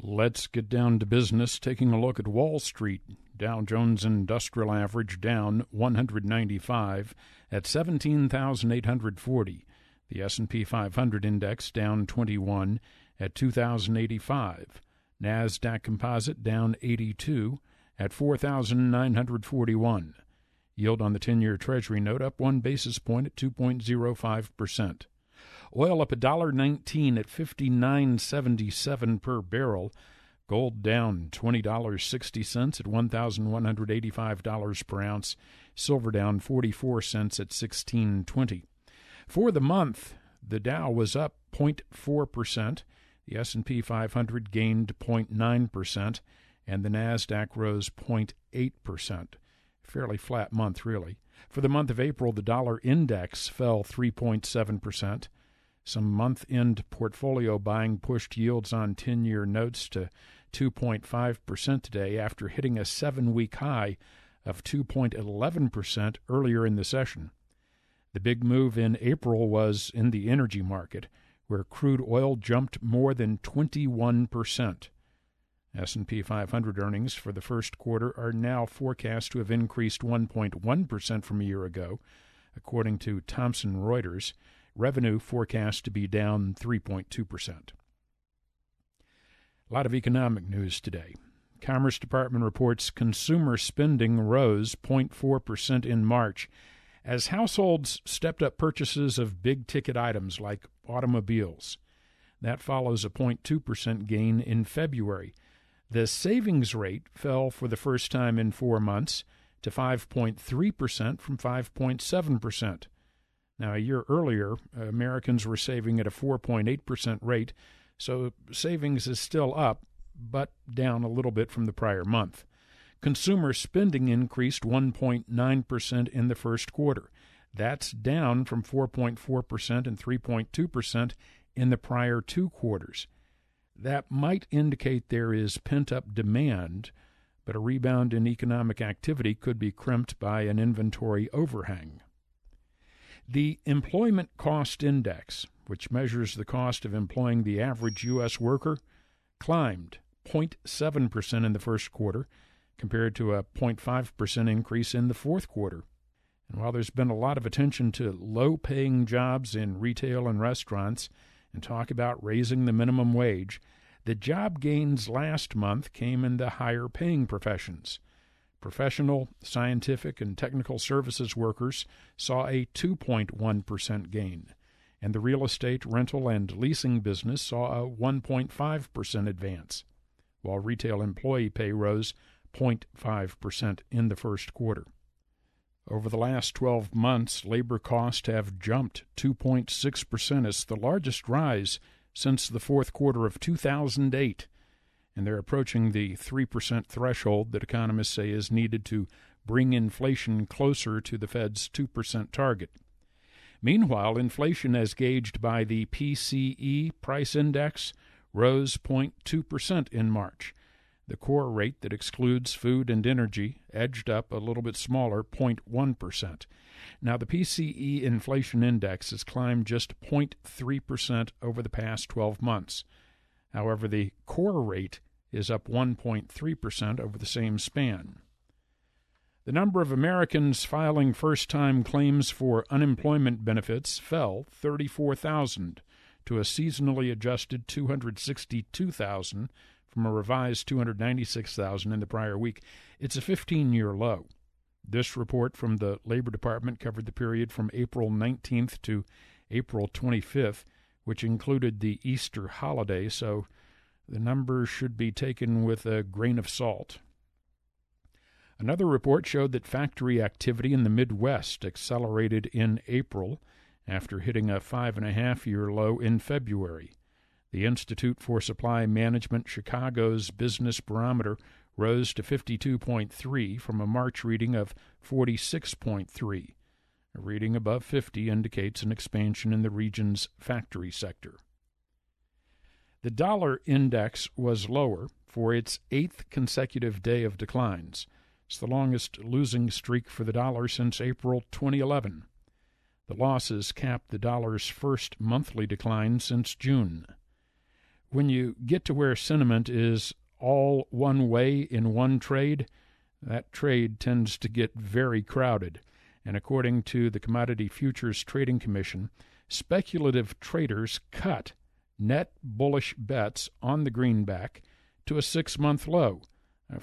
Let's get down to business, taking a look at Wall Street. Dow Jones Industrial Average down 195 at 17,840. The S&P 500 Index down 21 at 2,085. NASDAQ Composite down 82 at 4,941. Yield on the 10-year Treasury note up 1 basis point at 2.05%. Oil up $1.19 at $59.77 per barrel. Gold down $20.60 at $1,185 per ounce. Silver down 44 cents at $16.20. For the month, the Dow was up 0.4%. The S&P 500 gained 0.9%, and the NASDAQ rose 0.8%. Fairly flat month, really. For the month of April, the dollar index fell 3.7%. Some month-end portfolio buying pushed yields on 10-year notes to 2.5% today after hitting a 7-week high of 2.11% earlier in the session. The big move in April was in the energy market, where crude oil jumped more than 21%. S&P 500 earnings for the first quarter are now forecast to have increased 1.1% from a year ago, according to Thomson Reuters. Revenue forecast to be down 3.2%. A lot of economic news today. Commerce Department reports consumer spending rose 0.4% in March as households stepped up purchases of big-ticket items like automobiles. That follows a 0.2% gain in February. The savings rate fell for the first time in 4 months to 5.3% from 5.7%. Now, a year earlier, Americans were saving at a 4.8% rate, so savings is still up, but down a little bit from the prior month. Consumer spending increased 1.9% in the first quarter. That's down from 4.4% and 3.2% in the prior 2 quarters. That might indicate there is pent-up demand, but a rebound in economic activity could be crimped by an inventory overhang. The Employment Cost Index, which measures the cost of employing the average U.S. worker, climbed 0.7% in the first quarter, compared to a 0.5% increase in the fourth quarter. And while there's been a lot of attention to low-paying jobs in retail and restaurants and talk about raising the minimum wage, the job gains last month came in the higher-paying professions. Professional, scientific, and technical services workers saw a 2.1% gain, and the real estate, rental, and leasing business saw a 1.5% advance, while retail employee pay rose 0.5% in the first quarter. Over the last 12 months, labor costs have jumped 2.6%. It's the largest rise since the fourth quarter of 2008. And they're approaching the 3% threshold that economists say is needed to bring inflation closer to the Fed's 2% target. Meanwhile, inflation as gauged by the PCE price index rose 0.2% in March. The core rate that excludes food and energy edged up a little bit smaller, 0.1%. Now, the PCE inflation index has climbed just 0.3% over the past 12 months. However, the core rate is up 1.3% over the same span. The number of Americans filing first-time claims for unemployment benefits fell 34,000 to a seasonally adjusted 262,000 from a revised 296,000 in the prior week. It's a 15-year low. This report from the Labor Department covered the period from April 19th to April 25th, which included the Easter holiday, so the numbers should be taken with a grain of salt. Another report showed that factory activity in the Midwest accelerated in April after hitting a 5.5-year low in February. The Institute for Supply Management Chicago's Business Barometer rose to 52.3 from a March reading of 46.3. A reading above 50 indicates an expansion in the region's factory sector. The dollar index was lower for its 8th consecutive day of declines. It's the longest losing streak for the dollar since April 2011. The losses capped the dollar's first monthly decline since June. when you get to where sentiment is all one way in one trade, that trade tends to get very crowded. And according to the Commodity Futures Trading Commission, speculative traders cut net bullish bets on the greenback to a 6-month low of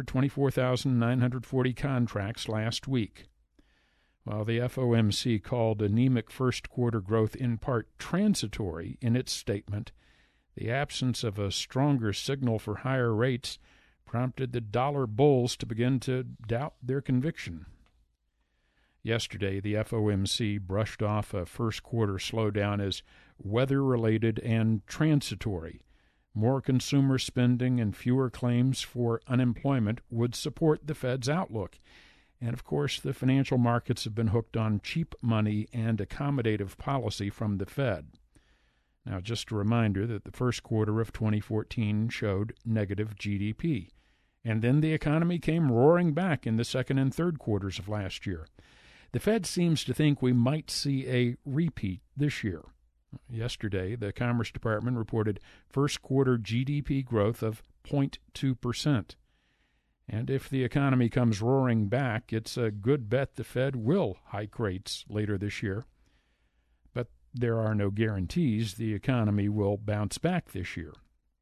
324,940 contracts last week. While the FOMC called anemic first-quarter growth in part transitory in its statement, the absence of a stronger signal for higher rates prompted the dollar bulls to begin to doubt their conviction. Yesterday, the FOMC brushed off a first-quarter slowdown as weather-related and transitory. More consumer spending and fewer claims for unemployment would support the Fed's outlook. And, of course, the financial markets have been hooked on cheap money and accommodative policy from the Fed. Now, just a reminder that the first quarter of 2014 showed negative GDP. And then the economy came roaring back in the second and third quarters of last year. The Fed seems to think we might see a repeat this year. Yesterday, the Commerce Department reported first-quarter GDP growth of 0.2%. And if the economy comes roaring back, it's a good bet the Fed will hike rates later this year. But there are no guarantees the economy will bounce back this year.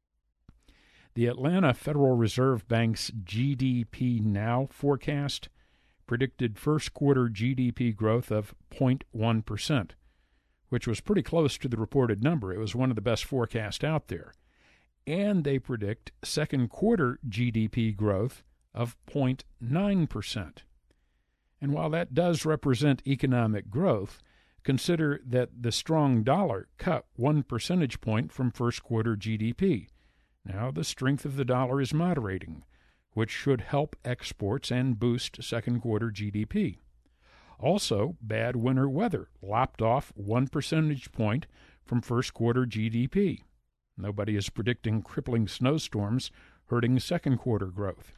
The Atlanta Federal Reserve Bank's GDP Now forecast predicted first-quarter GDP growth of 0.1%, which was pretty close to the reported number. It was one of the best forecasts out there. And they predict second-quarter GDP growth of 0.9%. And while that does represent economic growth, consider that the strong dollar cut 1 percentage point from first-quarter GDP. Now the strength of the dollar is moderating, which should help exports and boost second-quarter GDP. Also, bad winter weather lopped off 1 percentage point from first-quarter GDP. Nobody is predicting crippling snowstorms hurting second-quarter growth.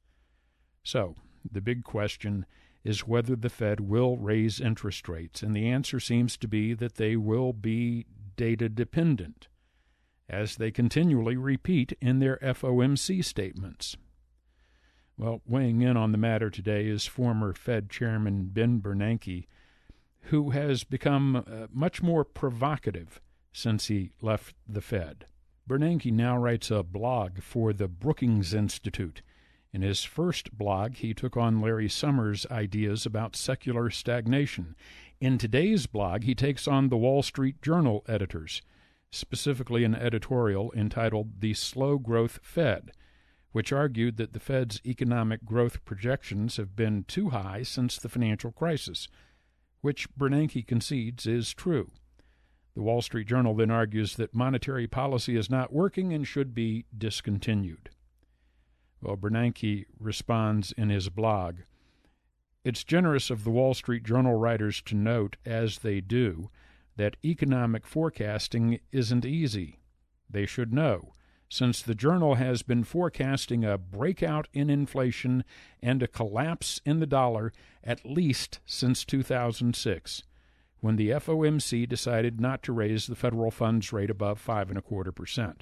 So, the big question is whether the Fed will raise interest rates, and the answer seems to be that they will be data-dependent, as they continually repeat in their FOMC statements. Well, weighing in on the matter today is former Fed Chairman Ben Bernanke, who has become much more provocative since he left the Fed. Bernanke now writes a blog for the Brookings Institute. In his first blog, he took on Larry Summers' ideas about secular stagnation. In today's blog, he takes on the Wall Street Journal editors, specifically an editorial entitled The Slow Growth Fed, which argued that the Fed's economic growth projections have been too high since the financial crisis, which Bernanke concedes is true. The Wall Street Journal then argues that monetary policy is not working and should be discontinued. Well, Bernanke responds in his blog, "It's generous of the Wall Street Journal writers to note, as they do, that economic forecasting isn't easy. They should know, since the Journal has been forecasting a breakout in inflation and a collapse in the dollar at least since 2006, when the FOMC decided not to raise the federal funds rate above 5.25%.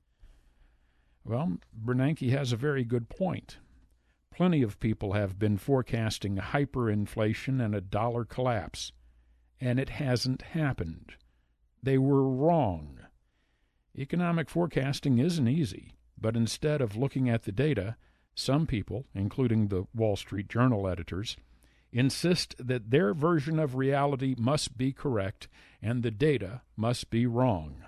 Well, Bernanke has a very good point. Plenty of people have been forecasting hyperinflation and a dollar collapse, and it hasn't happened. They were wrong. Economic forecasting isn't easy, but instead of looking at the data, some people, including the Wall Street Journal editors, insist that their version of reality must be correct and the data must be wrong."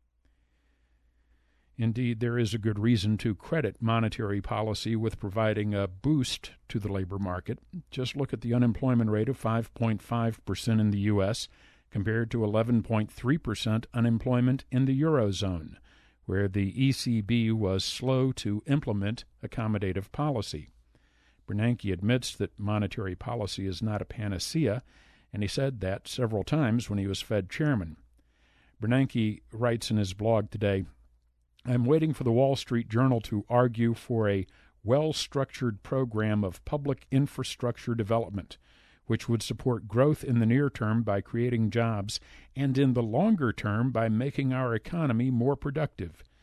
Indeed, there is a good reason to credit monetary policy with providing a boost to the labor market. Just look at the unemployment rate of 5.5% in the U.S., compared to 11.3% unemployment in the Eurozone, where the ECB was slow to implement accommodative policy. Bernanke admits that monetary policy is not a panacea, and he said that several times when he was Fed chairman. Bernanke writes in his blog today, "I'm waiting for the Wall Street Journal to argue for a well-structured program of public infrastructure development, which would support growth in the near term by creating jobs and in the longer term by making our economy more productive.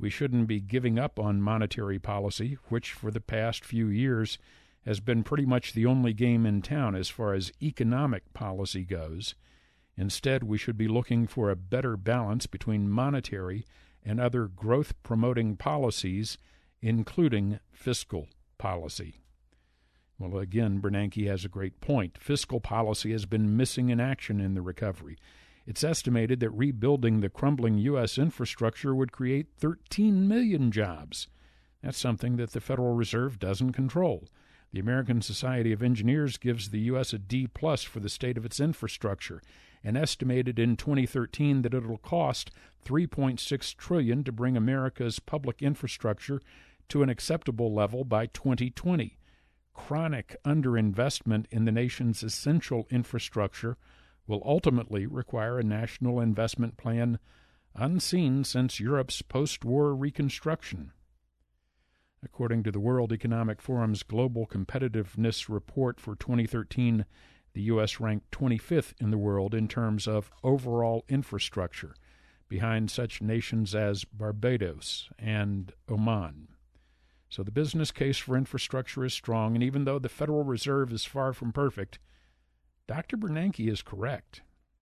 We shouldn't be giving up on monetary policy, which for the past few years has been pretty much the only game in town as far as economic policy goes. Instead, we should be looking for a better balance between monetary and other growth-promoting policies, including fiscal policy. Well, again, Bernanke has a great point. Fiscal policy has been missing in action in the recovery. It's estimated that rebuilding the crumbling U.S. infrastructure would create 13 million jobs. That's something that the Federal Reserve doesn't control. The American Society of Engineers gives the U.S. a D+ for the state of its infrastructure, and estimated in 2013 that it'll cost $3.6 trillion to bring America's public infrastructure to an acceptable level by 2020. Chronic underinvestment in the nation's essential infrastructure will ultimately require a national investment plan unseen since Europe's post-war reconstruction. According to the World Economic Forum's Global Competitiveness Report for 2013, the U.S. ranked 25th in the world in terms of overall infrastructure, behind such nations as Barbados and Oman. So the business case for infrastructure is strong, and even though the Federal Reserve is far from perfect, Dr. Bernanke is correct.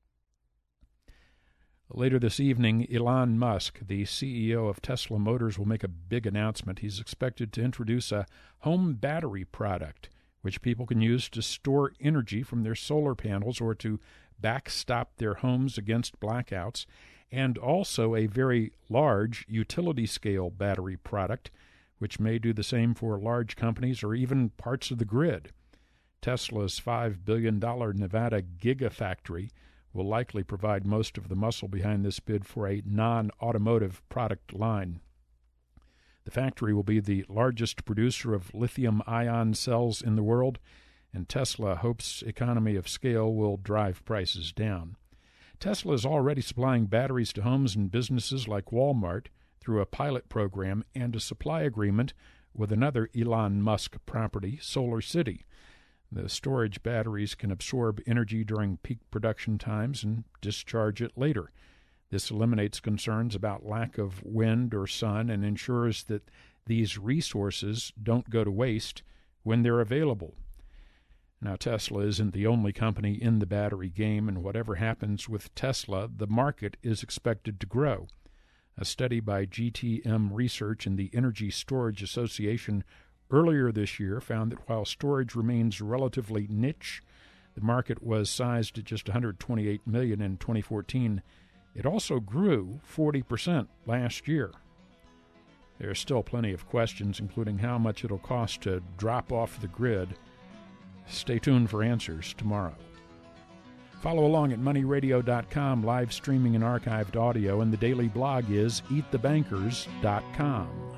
Later this evening, Elon Musk, the CEO of Tesla Motors, will make a big announcement. He's expected to introduce a home battery product, which people can use to store energy from their solar panels or to backstop their homes against blackouts, and also a very large utility-scale battery product, which may do the same for large companies or even parts of the grid. Tesla's $5 billion Nevada Gigafactory will likely provide most of the muscle behind this bid for a non-automotive product line. The factory will be the largest producer of lithium-ion cells in the world, and Tesla hopes economy of scale will drive prices down. Tesla is already supplying batteries to homes and businesses like Walmart through a pilot program and a supply agreement with another Elon Musk property, Solar City. The storage batteries can absorb energy during peak production times and discharge it later. This eliminates concerns about lack of wind or sun and ensures that these resources don't go to waste when they're available. Now, Tesla isn't the only company in the battery game, and whatever happens with Tesla, the market is expected to grow. A study by GTM Research and the Energy Storage Association earlier this year found that while storage remains relatively niche, the market was sized at just $128 million in 2014. It also grew 40% last year. There are still plenty of questions, including how much it'll cost to drop off the grid. Stay tuned for answers tomorrow. Follow along at moneyradio.com, live streaming and archived audio, and the daily blog is eatthebankers.com.